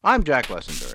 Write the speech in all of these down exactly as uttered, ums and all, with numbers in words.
I'm Jack Lessenberry.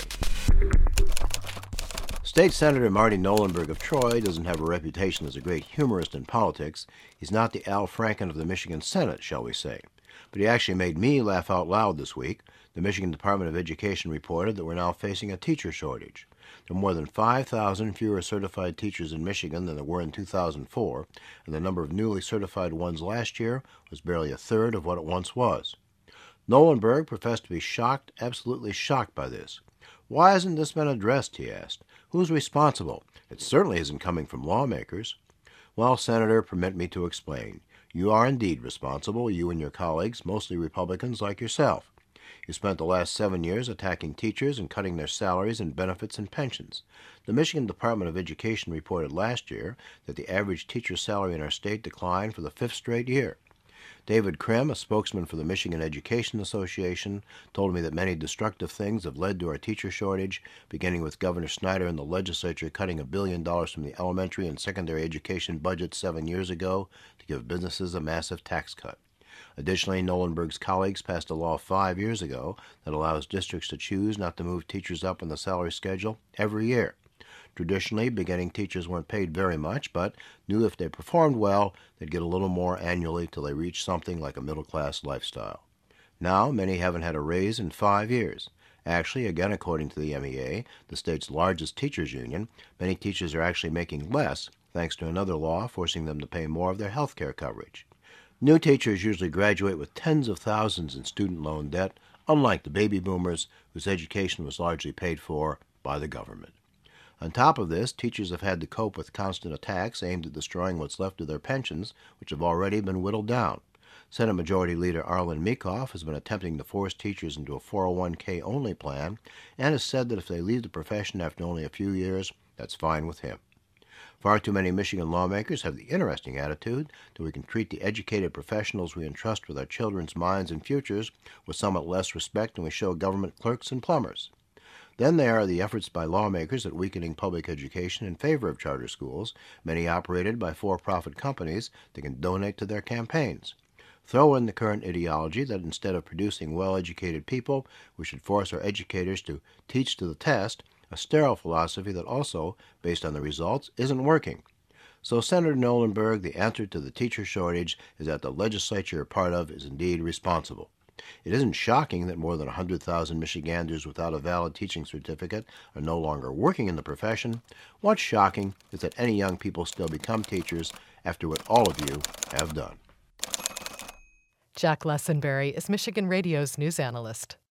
State Senator Marty Knollenberg of Troy doesn't have a reputation as a great humorist in politics. He's not the Al Franken of the Michigan Senate, shall we say. But he actually made me laugh out loud this week. The Michigan Department of Education reported that we're now facing a teacher shortage. There are more than five thousand fewer certified teachers in Michigan than there were in two thousand four, and the number of newly certified ones last year was barely a third of what it once was. Knollenberg professed to be shocked, absolutely shocked by this. Why hasn't this been addressed, he asked. Who's responsible? It certainly isn't coming from lawmakers. Well, Senator, permit me to explain. You are indeed responsible, you and your colleagues, mostly Republicans like yourself. You spent the last seven years attacking teachers and cutting their salaries and benefits and pensions. The Michigan Department of Education reported last year that the average teacher salary in our state declined for the fifth straight year. David Krim, a spokesman for the Michigan Education Association, told me that many destructive things have led to our teacher shortage, beginning with Governor Snyder and the legislature cutting a billion dollars from the elementary and secondary education budget seven years ago to give businesses a massive tax cut. Additionally, Knollenberg's colleagues passed a law five years ago that allows districts to choose not to move teachers up on the salary schedule every year. Traditionally, beginning teachers weren't paid very much, but knew if they performed well, they'd get a little more annually till they reached something like a middle-class lifestyle. Now, many haven't had a raise in five years. Actually, again according to the M E A, the state's largest teachers union, many teachers are actually making less, thanks to another law forcing them to pay more of their health care coverage. New teachers usually graduate with tens of thousands in student loan debt, unlike the baby boomers, whose education was largely paid for by the government. On top of this, teachers have had to cope with constant attacks aimed at destroying what's left of their pensions, which have already been whittled down. Senate Majority Leader Arlen Meekhoff has been attempting to force teachers into a four oh one k only plan and has said that if they leave the profession after only a few years, that's fine with him. Far too many Michigan lawmakers have the interesting attitude that we can treat the educated professionals we entrust with our children's minds and futures with somewhat less respect than we show government clerks and plumbers. Then there are the efforts by lawmakers at weakening public education in favor of charter schools, many operated by for-profit companies that can donate to their campaigns. Throw in the current ideology that instead of producing well-educated people, we should force our educators to teach to the test, a sterile philosophy that also, based on the results, isn't working. So, Senator Knollenberg, the answer to the teacher shortage is that the legislature you're part of is indeed responsible. It isn't shocking that more than one hundred thousand Michiganders without a valid teaching certificate are no longer working in the profession. What's shocking is that any young people still become teachers after what all of you have done. Jack Lessenberry is Michigan Radio's news analyst.